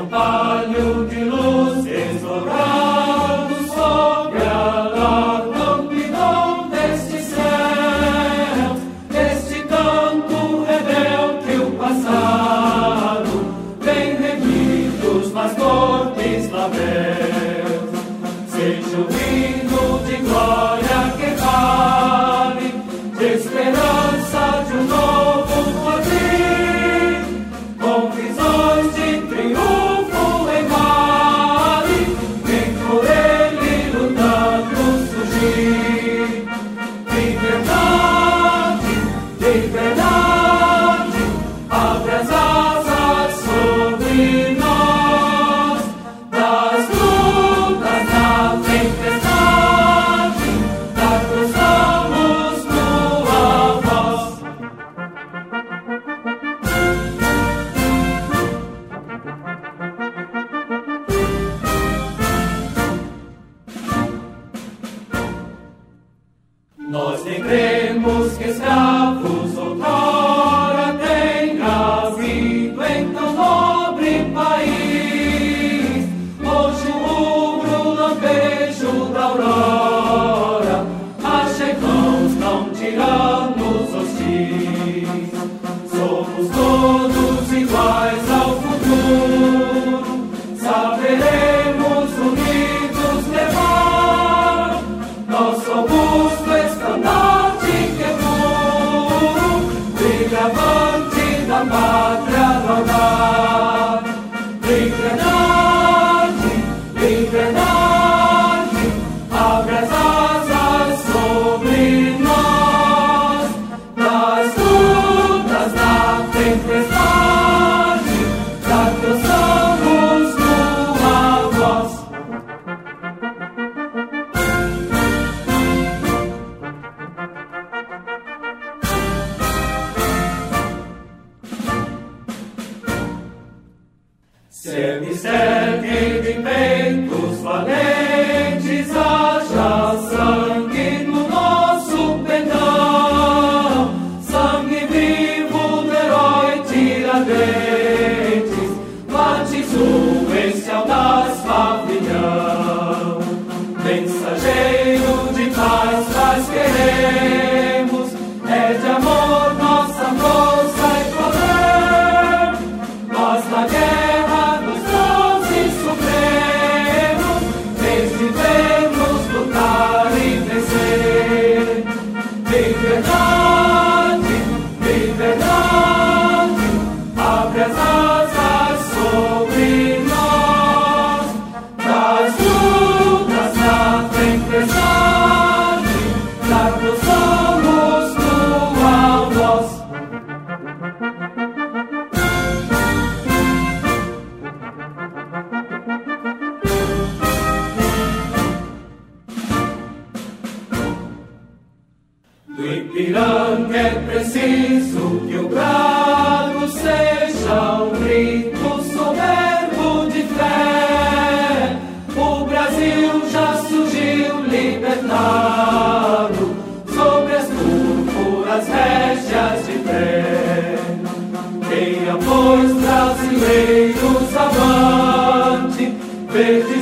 um palho de luz explorado sobre a longidão deste céu, deste canto rebelde o passado, vem revido os pastores labéus. Seja o hino de glória que vale, de esperança de um novo porvir, com visões de triunfo em vale, vem por ele lutando surgir. Liberdade, abre as asas sobre nós, das lutas na tempestade, acusamos tua voz. Nós lembremos que escravos outrora tenha havido em tão nobre país. Hoje o rubro lampejo da aurora acha irmãos não tiranos hostis. Somos todos iguais ao futuro, saberemos unidos levar nosso augusto estandarte que é puro, brilha avante da pátria rodar. Liberdade, abre as asas sobre nós, das lutas da tempestade, alcançamos tua voz. Cerque de peitos valentes, haja sangue no nosso pendão, sangue vivo do herói Tiradentes, bates este audaz pavilhão. Mensageiro de paz queremos, é de amor nossa força e poder, nós na guerra dos deuses supremos, decidimos lutar e vencer. Liberdade, abre as asas sobre nós, das lutas na tempestade, acusamos tua voz. Do Ipiranga é preciso que o brado seja um grito soberbo de fé. O Brasil já surgiu libertado sobre as púrpuras régias de fé. Venha, pois, brasileiros, avante, verde